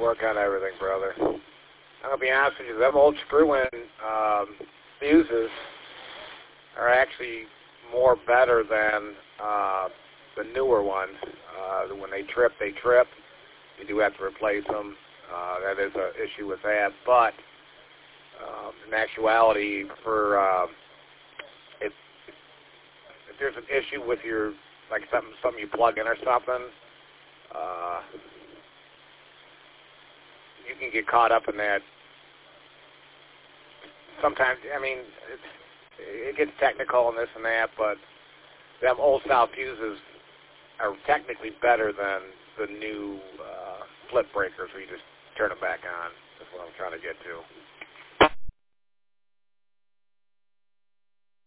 work on everything, brother. I'm going to be honest with you. Them old screw-in fuses are actually more better than the newer ones. When they trip, they trip. You do have to replace them. That is an issue with that. But in actuality, for if there's an issue with your, like something you plug in or something, you can get caught up in that. Sometimes, I mean, it gets technical and this and that, but them old-style fuses are technically better than the new flip breakers where you just turn them back on. That's what I'm trying to get to.